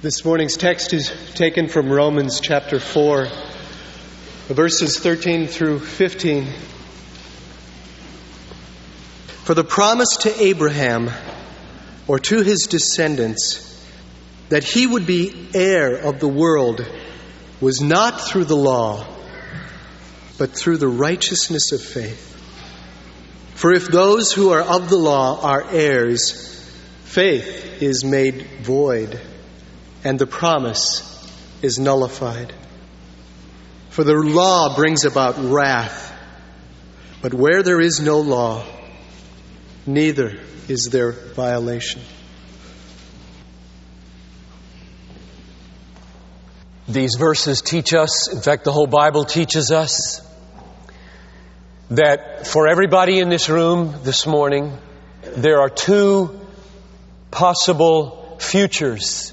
This morning's text is taken from Romans chapter 4, verses 13 through 15. For the promise to Abraham, or to his descendants, that he would be heir of the world, was not through the law, but through the righteousness of faith. For if those who are of the law are heirs, faith is made void, and the promise is nullified. For the law brings about wrath, but where there is no law, neither is there violation. These verses teach us, in fact, the whole Bible teaches us, that for everybody in this room this morning, there are two possible futures.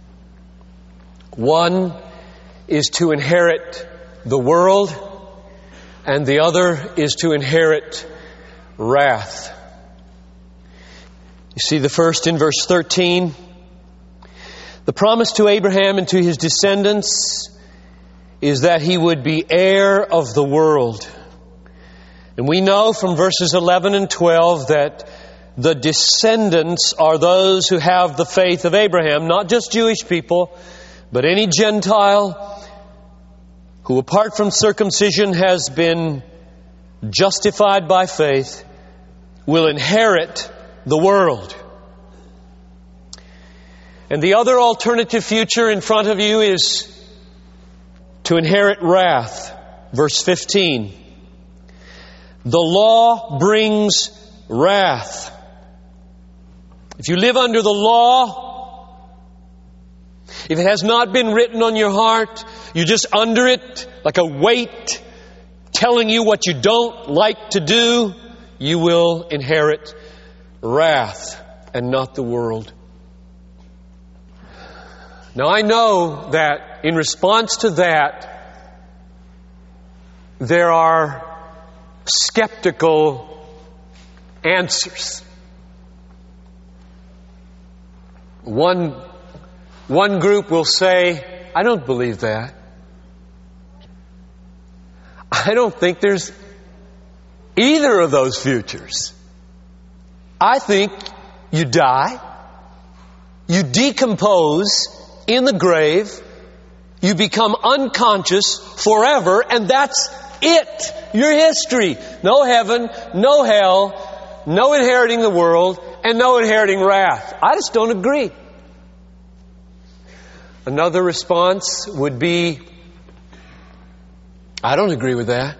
One is to inherit the world, and the other is to inherit wrath. You see the first in verse 13. The promise to Abraham and to his descendants is that he would be heir of the world. And we know from verses 11 and 12 that the descendants are those who have the faith of Abraham, not just Jewish people, but any Gentile who, apart from circumcision, has been justified by faith, will inherit the world. And the other alternative future in front of you is to inherit wrath. Verse 15. The law brings wrath. If you live under the law, if it has not been written on your heart, you're just under it like a weight telling you what you don't like to do, you will inherit wrath and not the world. Now I know that in response to that, there are skeptical answers. One group will say, I don't believe that. I don't think there's either of those futures. I think you die, you decompose in the grave, you become unconscious forever, and that's it. Your history. No heaven, no hell, no inheriting the world, and no inheriting wrath. I just don't agree. Another response would be, I don't agree with that.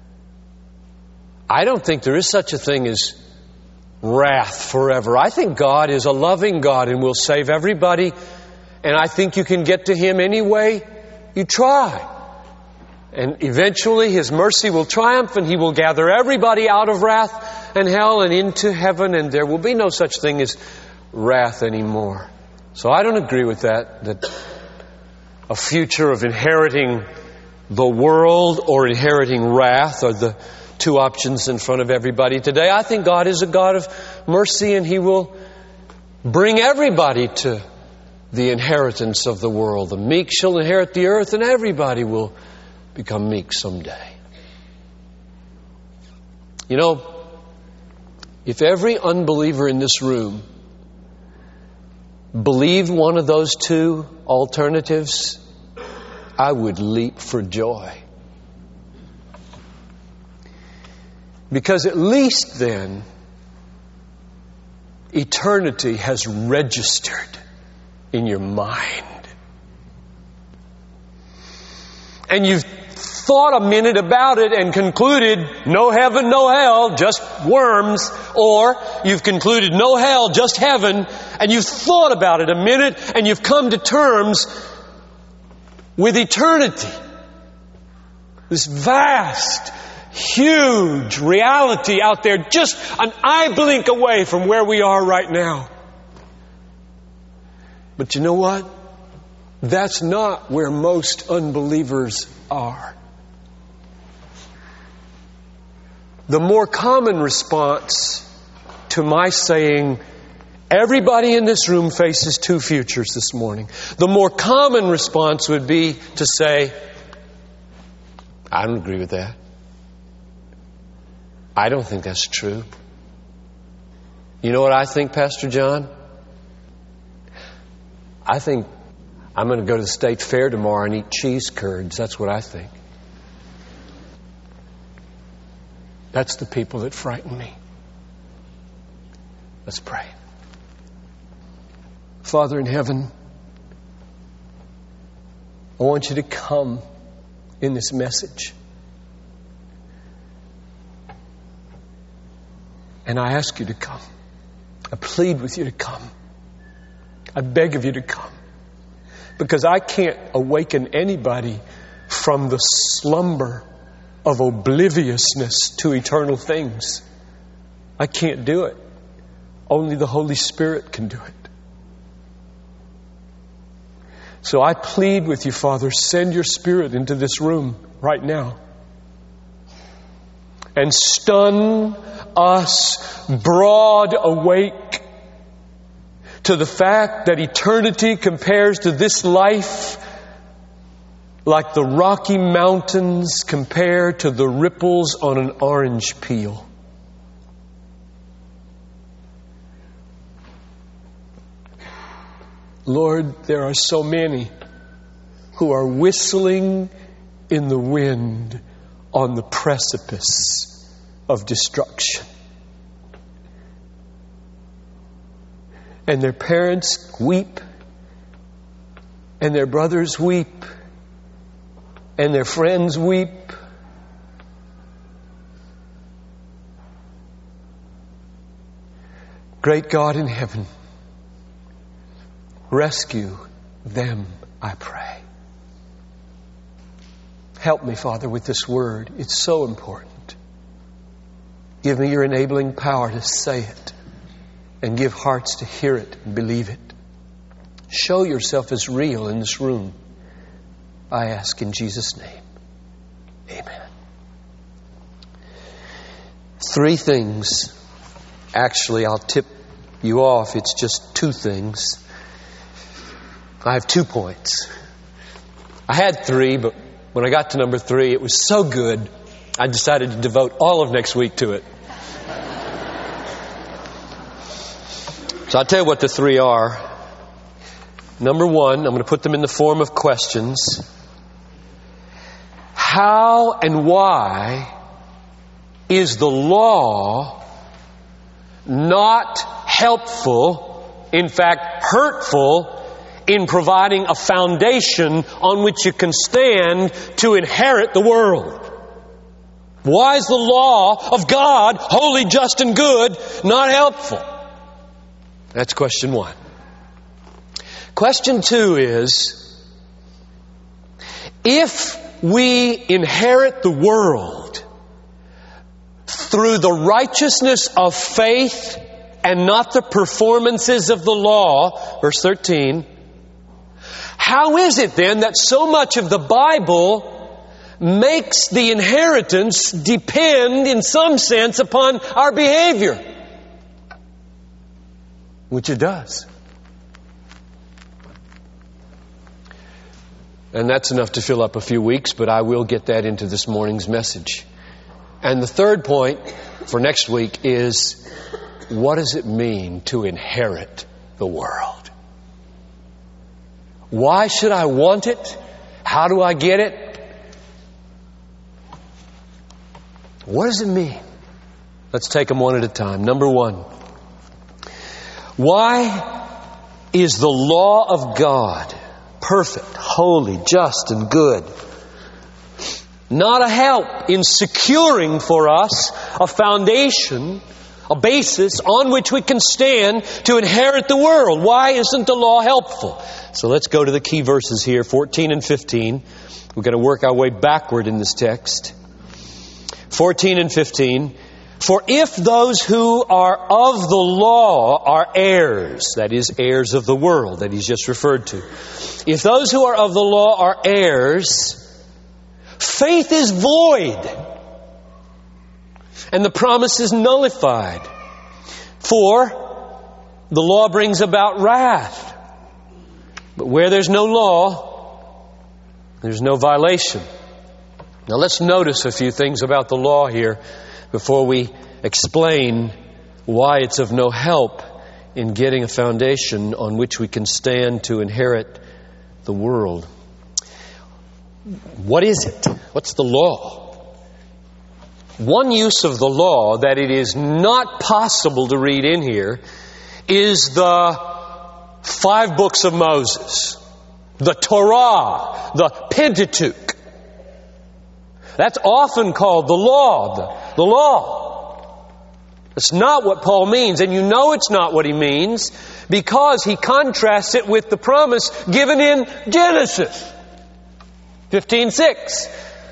I don't think there is such a thing as wrath forever. I think God is a loving God and will save everybody. And I think you can get to Him any way you try. And eventually His mercy will triumph and He will gather everybody out of wrath and hell and into heaven, and there will be no such thing as wrath anymore. So I don't agree with that a future of inheriting the world or inheriting wrath are the two options in front of everybody today. I think God is a God of mercy, and He will bring everybody to the inheritance of the world. The meek shall inherit the earth, and everybody will become meek someday. You know, if every unbeliever in this room believed one of those two alternatives, I would leap for joy. Because at least then, eternity has registered in your mind. And you've thought a minute about it and concluded no heaven, no hell, just worms. Or you've concluded no hell, just heaven. And you've thought about it a minute and you've come to terms with eternity. This vast, huge reality out there, just an eye blink away from where we are right now. But you know what? That's not where most unbelievers are. The more common response to my saying Everybody in this room faces two futures this morning. The more common response would be to say, I don't agree with that. I don't think that's true. You know what I think, Pastor John? I think I'm going to go to the state fair tomorrow and eat cheese curds. That's what I think. That's the people that frighten me. Let's pray. Father in heaven, I want you to come in this message. And I ask you to come. I plead with you to come. I beg of you to come. Because I can't awaken anybody from the slumber of obliviousness to eternal things. I can't do it. Only the Holy Spirit can do it. So I plead with you, Father, send your Spirit into this room right now. And stun us broad awake to the fact that eternity compares to this life like the Rocky Mountains compare to the ripples on an orange peel. Lord, there are so many who are whistling in the wind on the precipice of destruction. And their parents weep, and their brothers weep, and their friends weep. Great God in heaven, rescue them, I pray. Help me, Father, with this word. It's so important. Give me your enabling power to say it, and give hearts to hear it and believe it. Show yourself as real in this room. I ask in Jesus' name. Amen. 3 things. Actually, I'll tip you off. It's just 2 things. I have 2 points. I had 3, but when I got to number 3, it was so good, I decided to devote all of next week to it. So I'll tell you what the 3 are. Number 1, I'm going to put them in the form of questions. How and why is the law not helpful, in fact hurtful, in providing a foundation on which you can stand to inherit the world? Why is the law of God, holy, just, and good, not helpful? That's question 1. Question 2 is, if we inherit the world through the righteousness of faith and not the performances of the law, verse 13, how is it then that so much of the Bible makes the inheritance depend in some sense upon our behavior? Which it does. And that's enough to fill up a few weeks, but I will get that into this morning's message. And the 3rd point for next week is, what does it mean to inherit the world? Why should I want it? How do I get it? What does it mean? Let's take them one at a time. Number 1. Why is the law of God perfect, holy, just, and good not a help in securing for us a foundation, a basis on which we can stand to inherit the world? Why isn't the law helpful? So let's go to the key verses here, 14 and 15. We're going to work our way backward in this text. 14 and 15. For if those who are of the law are heirs, that is, heirs of the world that he's just referred to. If those who are of the law are heirs, faith is void, and the promise is nullified. For the law brings about wrath. But where there's no law, there's no violation. Now let's notice a few things about the law here before we explain why it's of no help in getting a foundation on which we can stand to inherit the world. What is it? What's the law? One use of the law that it is not possible to read in here is the 5 books of Moses, the Torah, the Pentateuch. That's often called the law, the law. That's not what Paul means, and you know it's not what he means because he contrasts it with the promise given in Genesis 15:6.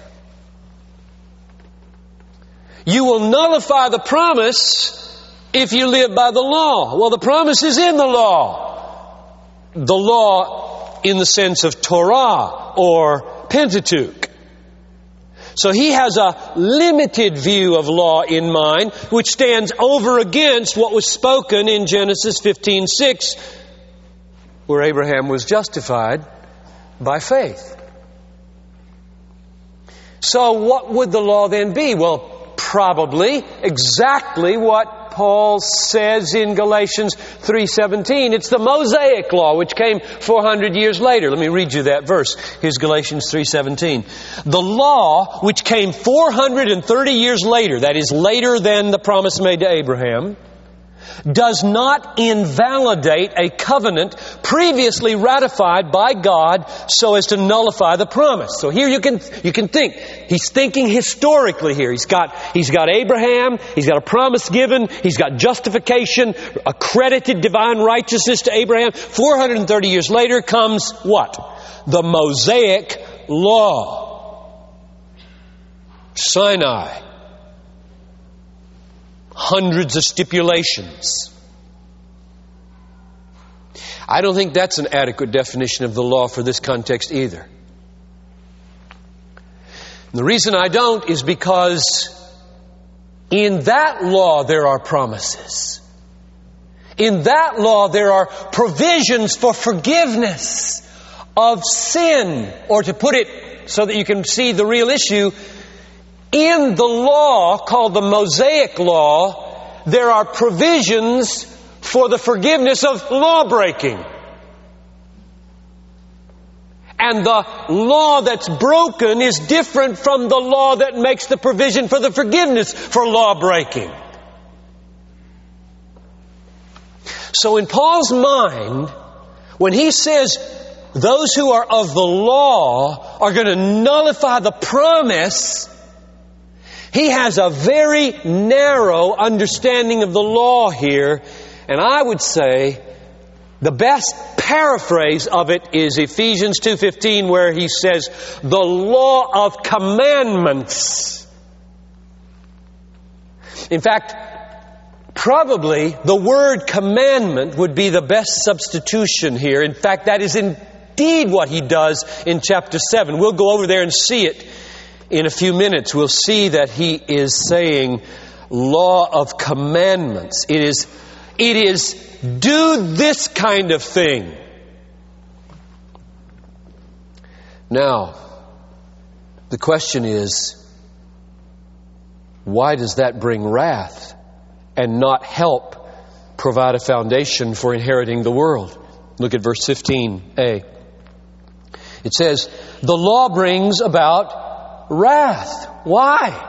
You will nullify the promise if you live by the law. Well, the promise is in the law. The law in the sense of Torah or Pentateuch. So he has a limited view of law in mind, which stands over against what was spoken in Genesis 15:6, where Abraham was justified by faith. So what would the law then be? Well, probably exactly what Paul says in Galatians 3:17. It's the Mosaic law, which came 400 years later. Let me read you that verse. Here's Galatians 3:17. The law, which came 430 years later, that is later than the promise made to Abraham, does not invalidate a covenant previously ratified by God so as to nullify the promise. So here you can think. He's thinking historically here. He's got Abraham, he's got a promise given, he's got justification, accredited divine righteousness to Abraham. 430 years later comes what? The Mosaic law. Sinai. Hundreds of stipulations. I don't think that's an adequate definition of the law for this context either. And the reason I don't is because in that law there are promises. In that law there are provisions for forgiveness of sin. Or to put it so that you can see the real issue, in the law called the Mosaic law, there are provisions for the forgiveness of law-breaking. And the law that's broken is different from the law that makes the provision for the forgiveness for law-breaking. So in Paul's mind, when he says those who are of the law are going to nullify the promise, he has a very narrow understanding of the law here, and I would say the best paraphrase of it is Ephesians 2:15, where he says, the law of commandments. In fact, probably the word commandment would be the best substitution here. In fact, that is indeed what he does in chapter 7. We'll go over there and see it. In a few minutes, we'll see that he is saying law of commandments. It is do this kind of thing. Now, the question is, why does that bring wrath and not help provide a foundation for inheriting the world? Look at verse 15a. It says, the law brings about wrath. Why?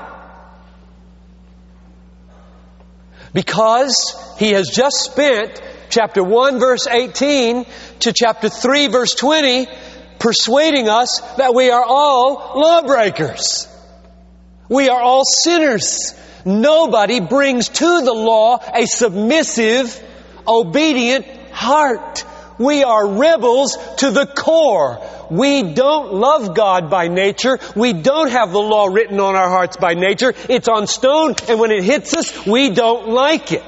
Because he has just spent chapter 1 verse 18 to chapter 3 verse 20 persuading us that we are all lawbreakers. We are all sinners. Nobody brings to the law a submissive, obedient heart. We are rebels to the core. We don't love God by nature. We don't have the law written on our hearts by nature. It's on stone, and when it hits us, we don't like it.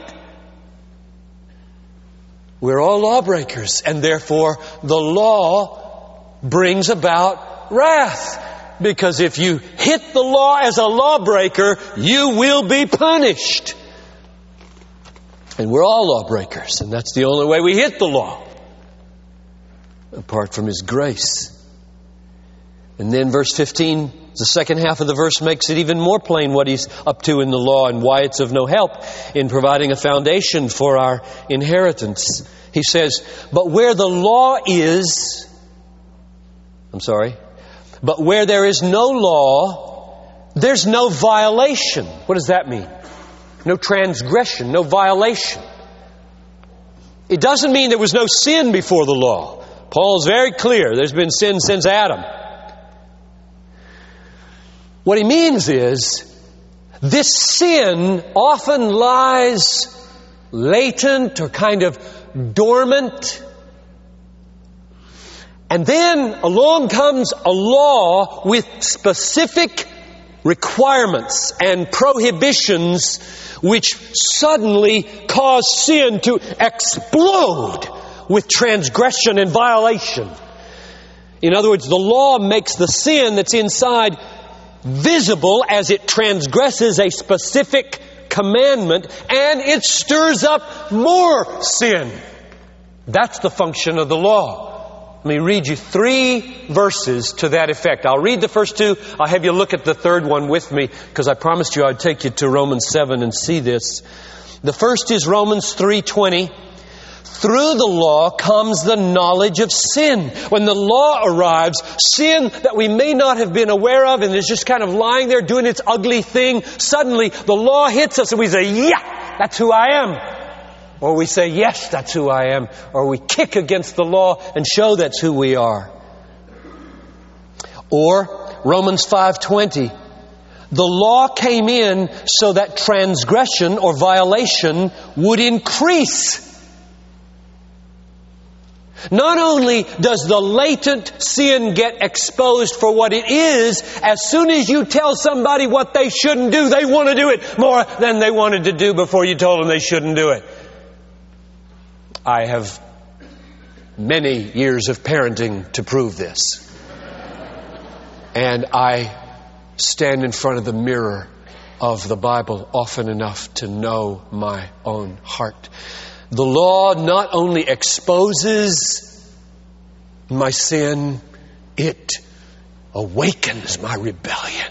We're all lawbreakers, and therefore the law brings about wrath. Because if you hit the law as a lawbreaker, you will be punished. And we're all lawbreakers, and that's the only way we hit the law, apart from His grace. And then verse 15, the second half of the verse makes it even more plain what He's up to in the law and why it's of no help in providing a foundation for our inheritance. He says, but where there is no law, there's no violation. What does that mean? No transgression, no violation. It doesn't mean there was no sin before the law. Paul's very clear. There's been sin since Adam. What he means is, this sin often lies latent or kind of dormant. And then along comes a law with specific requirements and prohibitions which suddenly cause sin to explode with transgression and violation. In other words, the law makes the sin that's inside visible as it transgresses a specific commandment, and it stirs up more sin. That's the function of the law. Let me read you 3 verses to that effect. I'll read the first 2. I'll have you look at the third one with me, because I promised you I'd take you to Romans 7 and see this. The first is Romans 3:20. Through the law comes the knowledge of sin. When the law arrives, sin that we may not have been aware of and is just kind of lying there doing its ugly thing, suddenly the law hits us and we say, yeah, that's who I am. Or we say, yes, that's who I am. Or we kick against the law and show that's who we are. Or Romans 5:20. The law came in so that transgression or violation would increase. Not only does the latent sin get exposed for what it is, as soon as you tell somebody what they shouldn't do, they want to do it more than they wanted to do before you told them they shouldn't do it. I have many years of parenting to prove this. And I stand in front of the mirror of the Bible often enough to know my own heart. The law not only exposes my sin, it awakens my rebellion.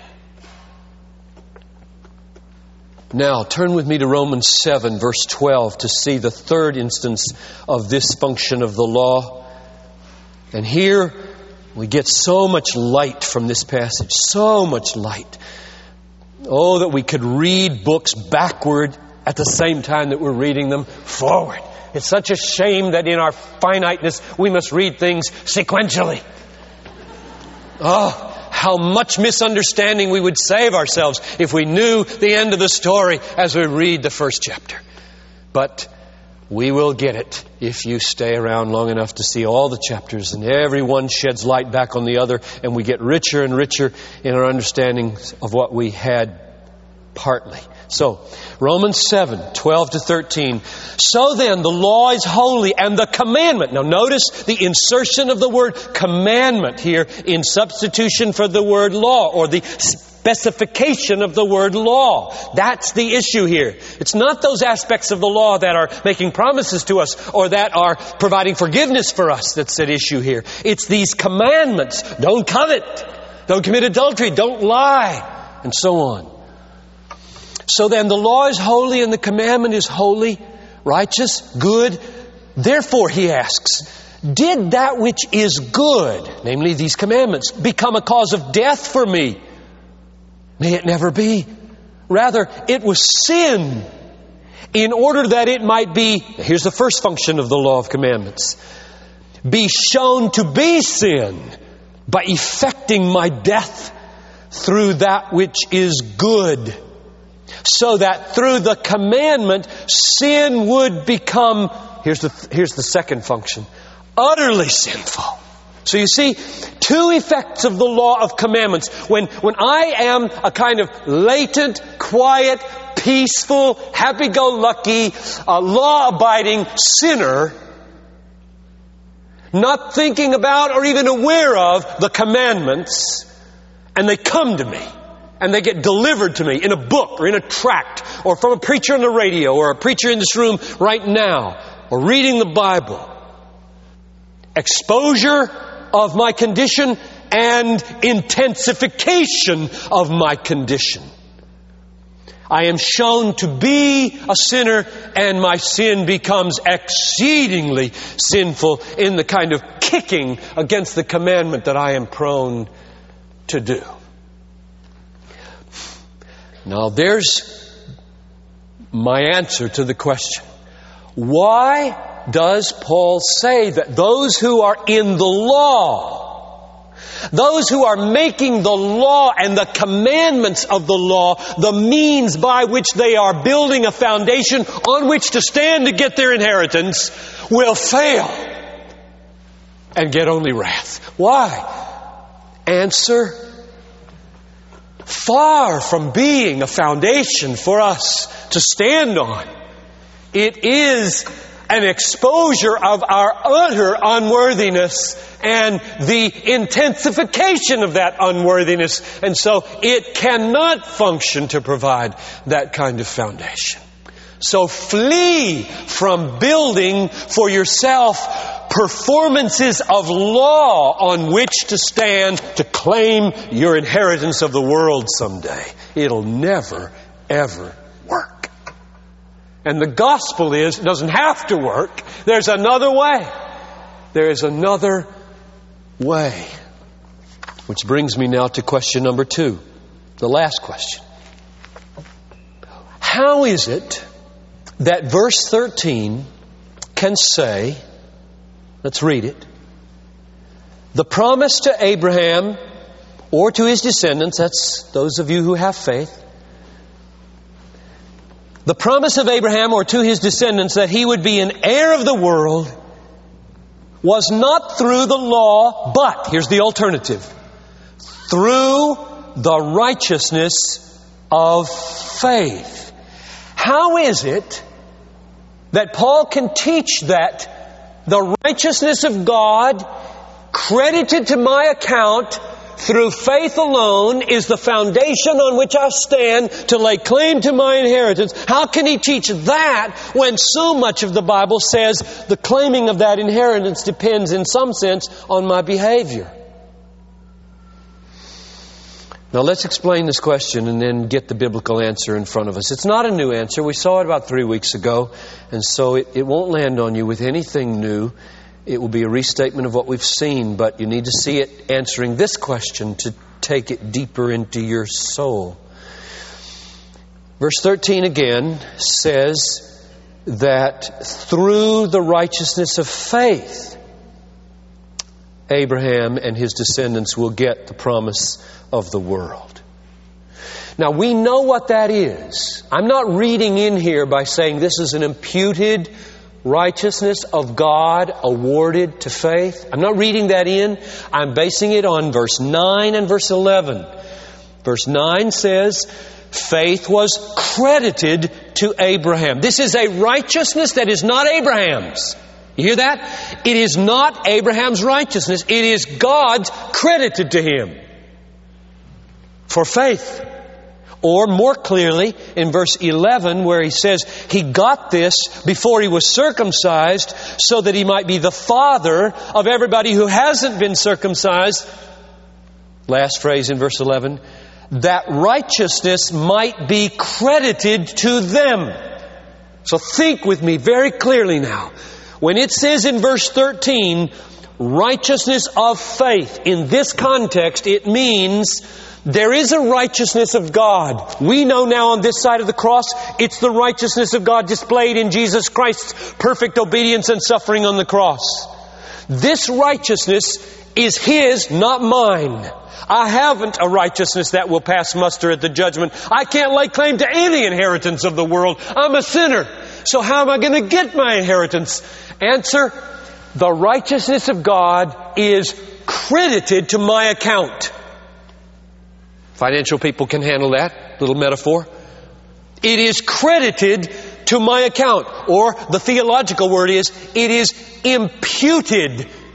Now, turn with me to Romans 7, verse 12, to see the third instance of this function of the law. And here we get so much light from this passage, so much light. Oh, that we could read books backward at the same time that we're reading them forward. It's such a shame that in our finiteness we must read things sequentially. Oh, how much misunderstanding we would save ourselves if we knew the end of the story as we read the first chapter. But we will get it if you stay around long enough to see all the chapters, and every one sheds light back on the other, and we get richer and richer in our understanding of what we had partly. So, Romans 7, 12 to 13. So then, the law is holy, and the commandment. Now notice the insertion of the word commandment here in substitution for the word law, or the specification of the word law. That's the issue here. It's not those aspects of the law that are making promises to us or that are providing forgiveness for us that's at issue here. It's these commandments. Don't covet. Don't commit adultery. Don't lie. And so on. So then the law is holy and the commandment is holy, righteous, good. Therefore, he asks, did that which is good, namely these commandments, become a cause of death for me? May it never be. Rather, it was sin, in order that it might be, here's the first function of the law of commandments, be shown to be sin by effecting my death through that which is good. So that through the commandment, sin would become, here's the second function, utterly sinful. So you see, two effects of the law of commandments. When I am a kind of latent, quiet, peaceful, happy-go-lucky, law-abiding sinner, not thinking about or even aware of the commandments, and they come to me, and they get delivered to me in a book or in a tract or from a preacher on the radio or a preacher in this room right now or reading the Bible. Exposure of my condition and intensification of my condition. I am shown to be a sinner, and my sin becomes exceedingly sinful in the kind of kicking against the commandment that I am prone to do. Now there's my answer to the question. Why does Paul say that those who are in the law, those who are making the law and the commandments of the law the means by which they are building a foundation on which to stand to get their inheritance, will fail and get only wrath? Why? Answer: far from being a foundation for us to stand on, it is an exposure of our utter unworthiness and the intensification of that unworthiness. And so it cannot function to provide that kind of foundation. So flee from building for yourself performances of law on which to stand to claim your inheritance of the world someday. It'll never, ever work. And the gospel is, it doesn't have to work. There's another way. There is another way. Which brings me now to question number 2. The last question. How is it that verse 13 can say, let's read it, the promise to Abraham or to his descendants, that's those of you who have faith, the promise of Abraham or to his descendants that he would be an heir of the world was not through the law, but, here's the alternative, through the righteousness of faith. How is it that Paul can teach that the righteousness of God credited to my account through faith alone is the foundation on which I stand to lay claim to my inheritance? How can he teach that when so much of the Bible says the claiming of that inheritance depends in some sense on my behavior? Now let's explain this question and then get the biblical answer in front of us. It's not a new answer. We saw it about 3 weeks ago, and so it won't land on you with anything new. It will be a restatement of what we've seen, but you need to see it answering this question to take it deeper into your soul. Verse 13 again says that through the righteousness of faith, Abraham and his descendants will get the promise of the world. Now we know what that is. I'm not reading in here by saying this is an imputed righteousness of God awarded to faith. I'm not reading that in. I'm basing it on verse 9 and verse 11. Verse 9 says, faith was credited to Abraham. This is a righteousness that is not Abraham's. You hear that? It is not Abraham's righteousness. It is God's credited to him for faith. Or more clearly, in verse 11, where he says he got this before he was circumcised so that he might be the father of everybody who hasn't been circumcised. Last phrase in verse 11, that righteousness might be credited to them. So think with me very clearly now. When it says in verse 13, righteousness of faith, in this context, it means there is a righteousness of God. We know now on this side of the cross, it's the righteousness of God displayed in Jesus Christ's perfect obedience and suffering on the cross. This righteousness is His, not mine. I haven't a righteousness that will pass muster at the judgment. I can't lay claim to any inheritance of the world. I'm a sinner. So how am I going to get my inheritance? Answer, the righteousness of God is credited to my account. Financial people can handle that little metaphor. It is credited to my account. Or the theological word is, it is imputed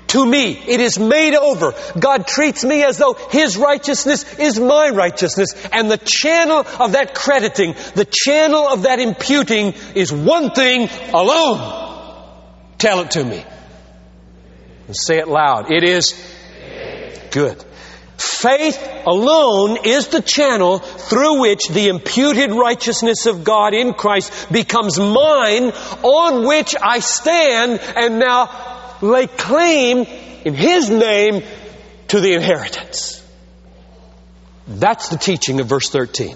to me. It is made over. God treats me as though His righteousness is my righteousness. And the channel of that crediting, the channel of that imputing is one thing alone. Tell it to me. And say it loud. It is good. Faith alone is the channel through which the imputed righteousness of God in Christ becomes mine, on which I stand and now lay claim in His name to the inheritance. That's the teaching of verse 13.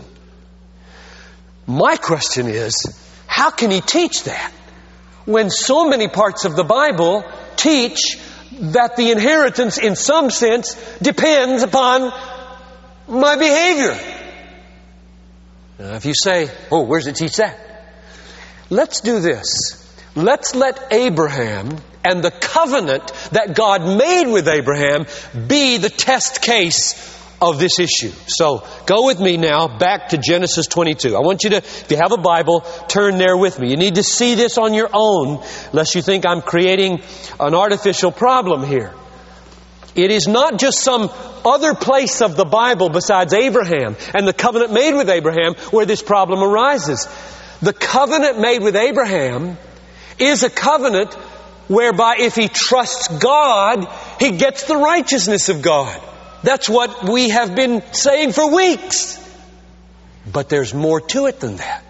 My question is, how can He teach that when so many parts of the Bible teach that the inheritance, in some sense, depends upon my behavior? Now, if you say, oh, where does it teach that? Let's do this. Let's let Abraham and the covenant that God made with Abraham be the test case of this issue. So, go with me now back to Genesis 22. I want you to, if you have a Bible, turn there with me. You need to see this on your own, lest you think I'm creating an artificial problem here. It is not just some other place of the Bible besides Abraham and the covenant made with Abraham where this problem arises. The covenant made with Abraham is a covenant whereby if he trusts God, he gets the righteousness of God. That's what we have been saying for weeks. But there's more to it than that.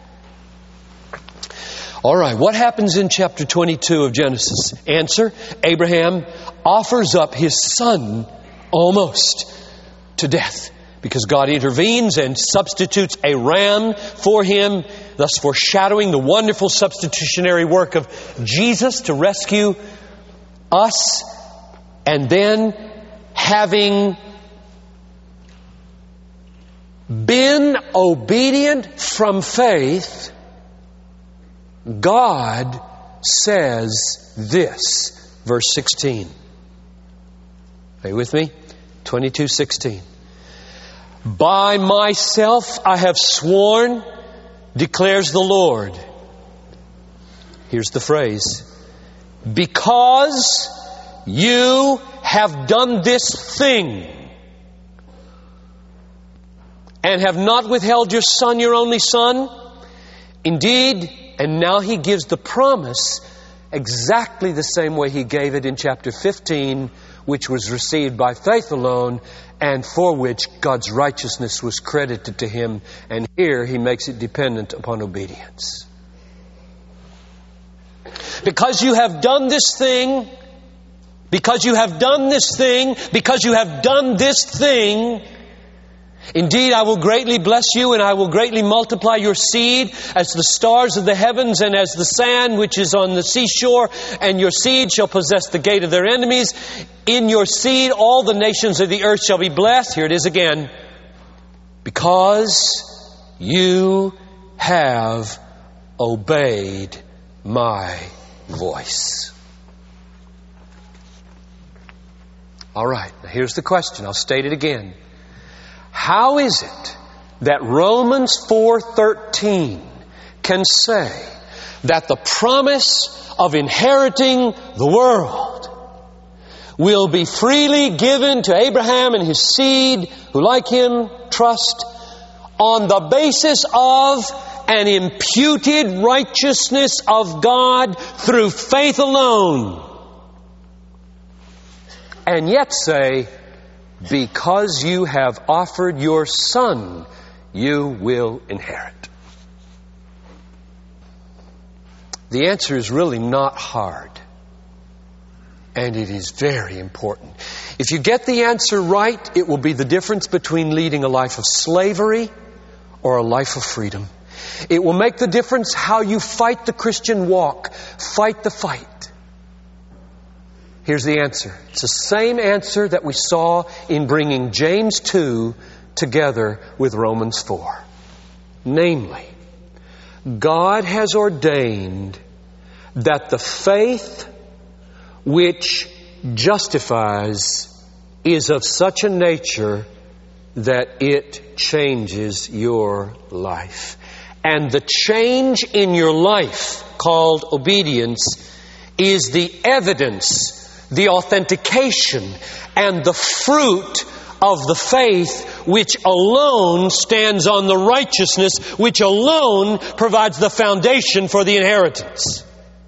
All right, what happens in chapter 22 of Genesis? Answer, Abraham offers up his son almost to death because God intervenes and substitutes a ram for him, thus foreshadowing the wonderful substitutionary work of Jesus to rescue us. And then, having been obedient from faith, God says this, verse 16. Are you with me? 22:16. By myself I have sworn, declares the Lord. Here's the phrase. Because you have done this thing, and have not withheld your son, your only son. Indeed, and now He gives the promise exactly the same way He gave it in chapter 15, which was received by faith alone, and for which God's righteousness was credited to Him. And here He makes it dependent upon obedience. Because you have done this thing, because you have done this thing, because you have done this thing, indeed, I will greatly bless you, and I will greatly multiply your seed as the stars of the heavens and as the sand which is on the seashore. And your seed shall possess the gate of their enemies. In your seed all the nations of the earth shall be blessed. Here it is again. Because you have obeyed my voice. All right, now here's the question. I'll state it again. How is it that Romans 4:13 can say that the promise of inheriting the world will be freely given to Abraham and his seed who, like him, trust on the basis of an imputed righteousness of God through faith alone, and yet say, because you have offered your son, you will inherit? The answer is really not hard. And it is very important. If you get the answer right, it will be the difference between leading a life of slavery or a life of freedom. It will make the difference how you fight the Christian walk. Fight the fight. Here's the answer. It's the same answer that we saw in bringing James 2 together with Romans 4. Namely, God has ordained that the faith which justifies is of such a nature that it changes your life. And the change in your life, called obedience, is the evidence the authentication and the fruit of the faith which alone stands on the righteousness, which alone provides the foundation for the inheritance.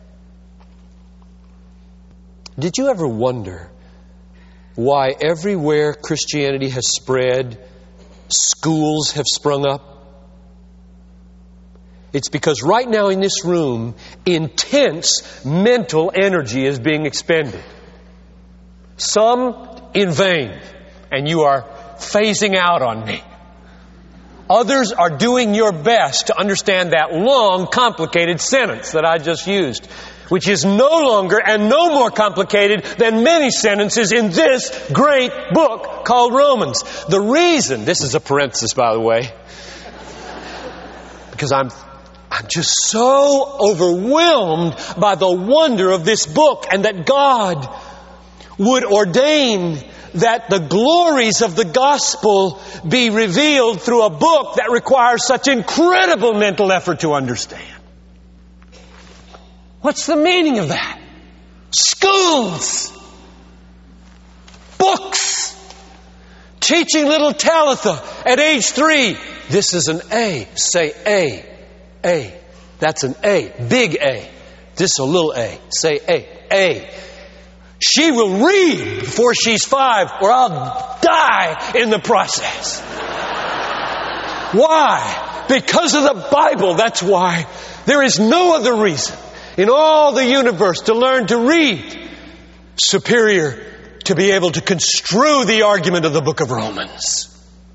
Did you ever wonder why everywhere Christianity has spread, schools have sprung up? It's because right now in this room, intense mental energy is being expended. Some in vain, and you are phasing out on me. Others are doing your best to understand that long, complicated sentence that I just used, which is no longer and no more complicated than many sentences in this great book called Romans. The reason, this is a parenthesis by the way, because I'm just so overwhelmed by the wonder of this book, and that God would ordain that the glories of the gospel be revealed through a book that requires such incredible mental effort to understand. What's the meaning of that? Schools, books, teaching little Talitha at age 3. This is an A. Say A. A. That's an A. Big A. This is a little A. Say A. A. She will read before she's 5, or I'll die in the process. Why? Because of the Bible. That's why. There is no other reason in all the universe to learn to read superior to be able to construe the argument of the book of Romans.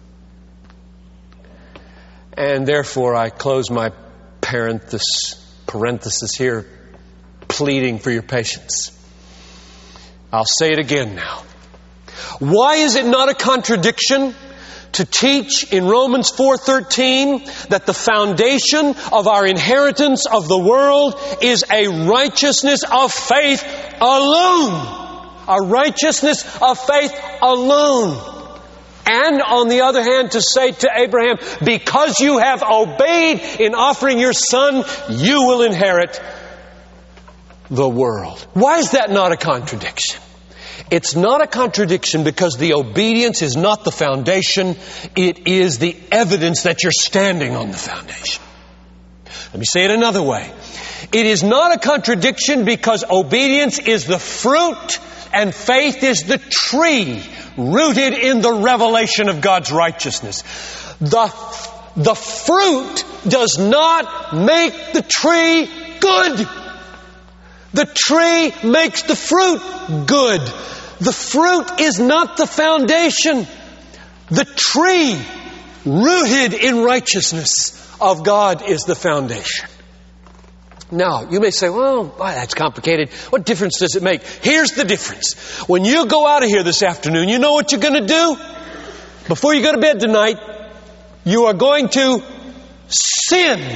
And therefore I close my parenthesis here, pleading for your patience. I'll say it again now. Why is it not a contradiction to teach in Romans 4:13 that the foundation of our inheritance of the world is a righteousness of faith alone? A righteousness of faith alone. And on the other hand, to say to Abraham, because you have obeyed in offering your son, you will inherit the world. Why is that not a contradiction? It's not a contradiction because the obedience is not the foundation. It is the evidence that you're standing on the foundation. Let me say it another way. It is not a contradiction because obedience is the fruit and faith is the tree rooted in the revelation of God's righteousness. The fruit does not make the tree good. The tree makes the fruit good. The fruit is not the foundation. The tree rooted in righteousness of God is the foundation. Now, you may say, well, boy, that's complicated. What difference does it make? Here's the difference. When you go out of here this afternoon, you know what you're going to do? Before you go to bed tonight, you are going to sin.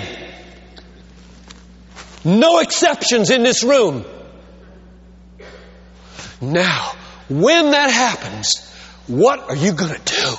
No exceptions in this room. Now, when that happens, what are you going to do?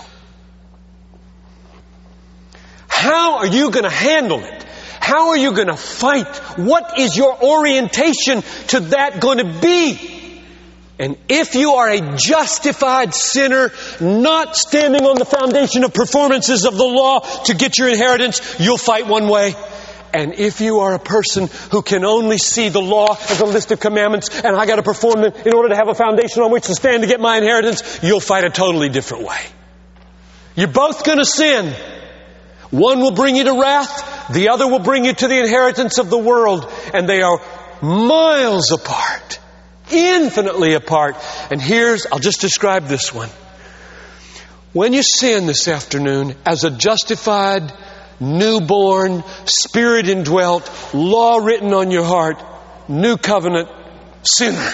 How are you going to handle it? How are you going to fight? What is your orientation to that going to be? And if you are a justified sinner, not standing on the foundation of performances of the law to get your inheritance, you'll fight one way. And if you are a person who can only see the law as a list of commandments, and I got to perform them in order to have a foundation on which to stand to get my inheritance, you'll fight a totally different way. You're both going to sin. One will bring you to wrath. The other will bring you to the inheritance of the world. And they are miles apart. Infinitely apart. And I'll just describe this one. When you sin this afternoon as a justified, newborn, spirit indwelt, law written on your heart, new covenant sinner,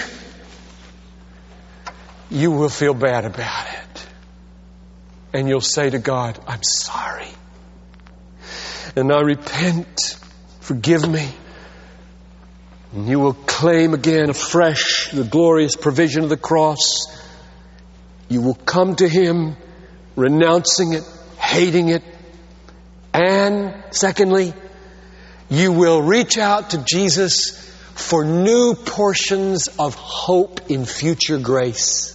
you will feel bad about it. And you'll say to God, I'm sorry. And I repent. Forgive me. And you will claim again afresh the glorious provision of the cross. You will come to Him, renouncing it, hating it. And secondly, you will reach out to Jesus for new portions of hope in future grace.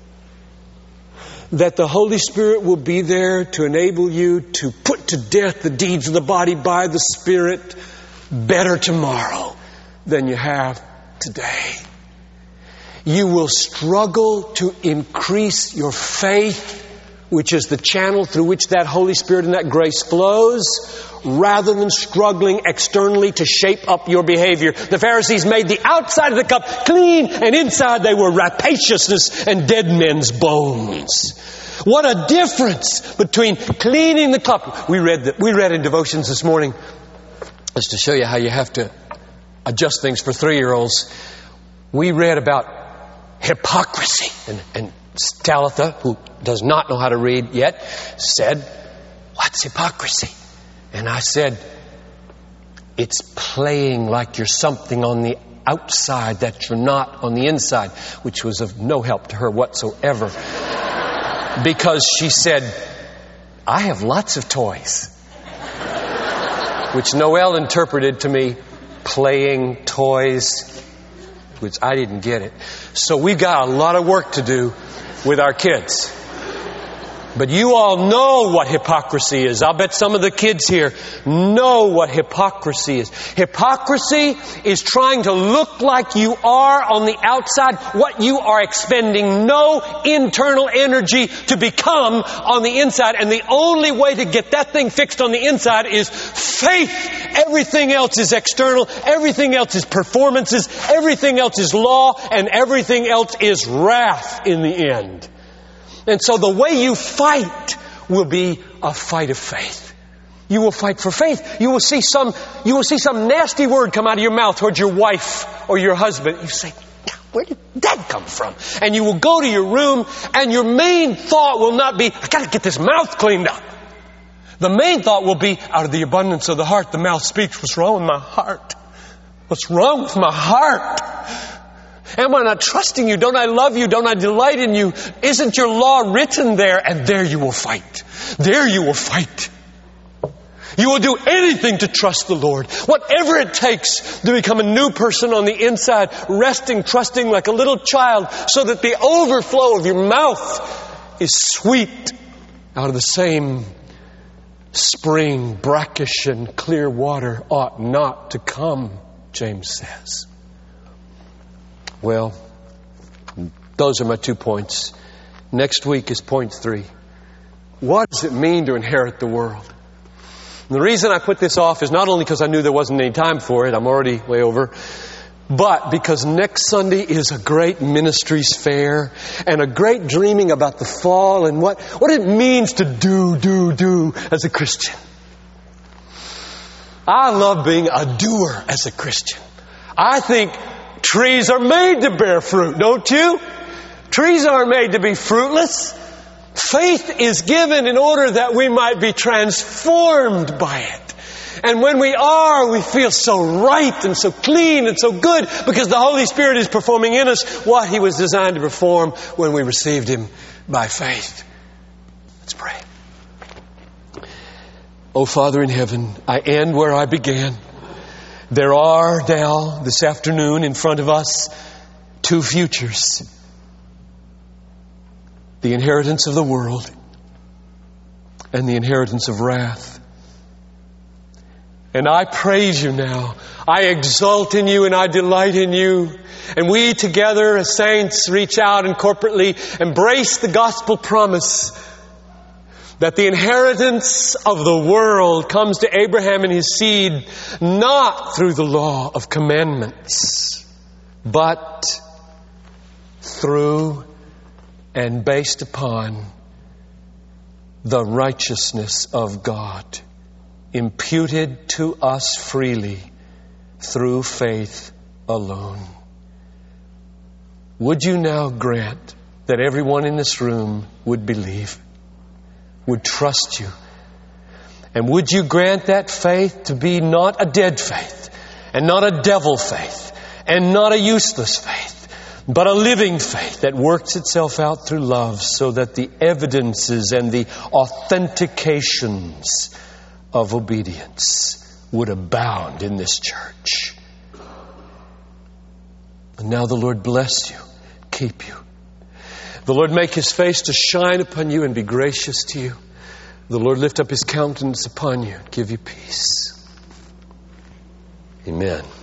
That the Holy Spirit will be there to enable you to put to death the deeds of the body by the Spirit better tomorrow than you have today. You will struggle to increase your faith, which is the channel through which that Holy Spirit and that grace flows, rather than struggling externally to shape up your behavior. The Pharisees made the outside of the cup clean, and inside they were rapaciousness and dead men's bones. What a difference between cleaning the cup. We read in devotions this morning, just to show you how you have to adjust things for 3-year-olds. We read about hypocrisy. And Talitha, who does not know how to read yet, said, "What's hypocrisy?" And I said, "It's playing like you're something on the outside that you're not on the inside," which was of no help to her whatsoever. Because she said, "I have lots of toys." Which Noelle interpreted to me, playing toys, which I didn't get it. So we've got a lot of work to do with our kids. But you all know what hypocrisy is. I'll bet some of the kids here know what hypocrisy is. Hypocrisy is trying to look like you are on the outside what you are expending no internal energy to become on the inside. And the only way to get that thing fixed on the inside is faith. Everything else is external. Everything else is performances. Everything else is law. And everything else is wrath in the end. And so the way you fight will be a fight of faith. You will fight for faith. You will see some nasty word come out of your mouth towards your wife or your husband. You say, "Where did that come from?" And you will go to your room, and your main thought will not be, "I got to get this mouth cleaned up." The main thought will be, out of the abundance of the heart, the mouth speaks. What's wrong with my heart? What's wrong with my heart? Am I not trusting you? Don't I love you? Don't I delight in you? Isn't your law written there? And there you will fight. There you will fight. You will do anything to trust the Lord. Whatever it takes to become a new person on the inside, resting, trusting like a little child, so that the overflow of your mouth is sweet out of the same spring, brackish and clear water ought not to come, James says. Well, those are my 2 points. Next week is point 3. What does it mean to inherit the world? And the reason I put this off is not only because I knew there wasn't any time for it, I'm already way over, but because next Sunday is a great ministries fair and a great dreaming about the fall and what it means to do as a Christian. I love being a doer as a Christian. I think trees are made to bear fruit, don't you? Trees aren't made to be fruitless. Faith is given in order that we might be transformed by it. And when we are, we feel so right and so clean and so good because the Holy Spirit is performing in us what He was designed to perform when we received Him by faith. Let's pray. Oh, Father in heaven, I end where I began. There are now, this afternoon, in front of us, 2 futures. The inheritance of the world and the inheritance of wrath. And I praise you now. I exult in you and I delight in you. And we together as saints reach out and corporately embrace the gospel promise that the inheritance of the world comes to Abraham and his seed not through the law of commandments, but through and based upon the righteousness of God, imputed to us freely through faith alone. Would you now grant that everyone in this room would believe, would trust you? And would you grant that faith to be not a dead faith, and not a devil faith, and not a useless faith, but a living faith that works itself out through love, so that the evidences and the authentications of obedience would abound in this church. And now the Lord bless you, keep you. The Lord make His face to shine upon you and be gracious to you. The Lord lift up His countenance upon you and give you peace. Amen.